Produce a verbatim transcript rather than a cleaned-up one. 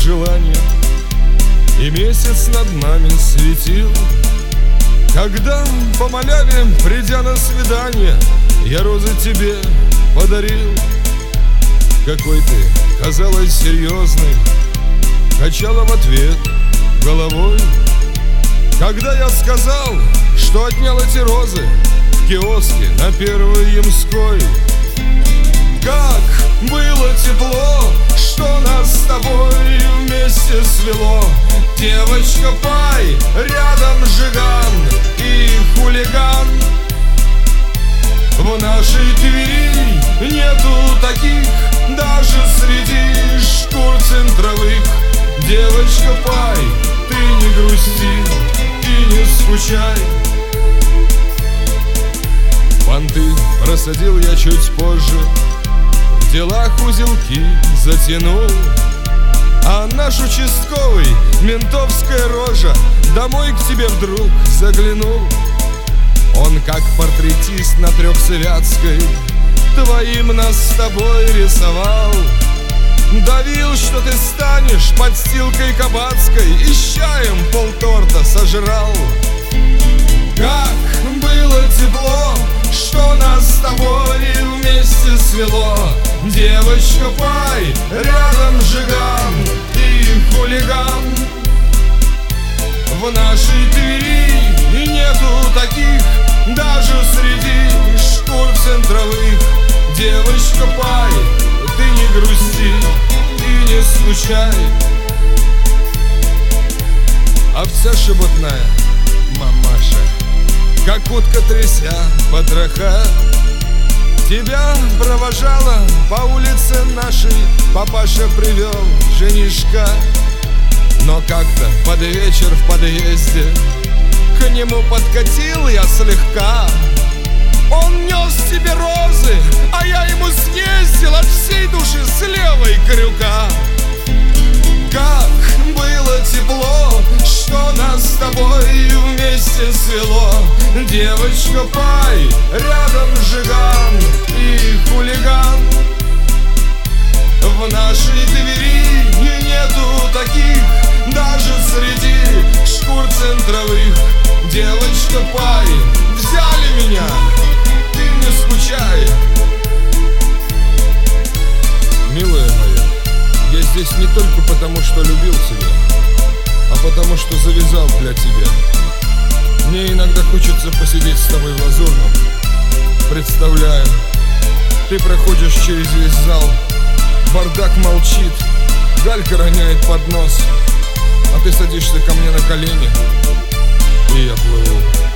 желания, и месяц над нами светил. Когда по маляве, придя на свидание, я розы тебе подарил. Какой ты, казалось, серьезный, качала в ответ головой. Когда я сказал, что отнял эти розы в киоске на Первой Ямской. Как было тепло, что нас с тобой вместе свело. Девочка, пай, рядом Жиган и хулиган. В нашей Твери нету таких, даже среди шкур центровых. Девочка, пай, ты не грусти и не скучай. Понты просадил я чуть позже, в делах узелки затянул. А наш участковый, ментовская рожа, домой к тебе вдруг заглянул. Он как портретист на Трехсвятской твоим нас с тобой рисовал. Давил, что ты станешь подстилкой кабацкой, и с чаем полторта сожрал. Как было тепло, что нас с тобой вместе свело. Девочка, пай, рядом Жиган и хулиган. В нашей Твери нету таких, даже среди шкур центровых. Девочка, пай, ты не грусти и не скучай. Овца шебутная, мамаша, как утка тряся потроха, тебя провожала по улице нашей, папаша привел женишка. Но как-то под вечер в подъезде к нему подкатил я слегка. Он нес себе розы, а я ему съездил от всей души с левой крюка. Как было тепло, что нас с тобой вместе свело. Девочка, пай, рядом Жиган и хулиган. В нашей Твери нету таких, даже среди шкур центровых. Девочка, пай, взяли меня, ты не скучай. Милая моя, я здесь не только потому, что любил тебя, а потому, что завязал для тебя. Мне иногда хочется посидеть с тобой в Лазурном. Представляю, ты проходишь через весь зал, бардак молчит, Галька роняет поднос, а ты садишься ко мне на колени, и я плыву.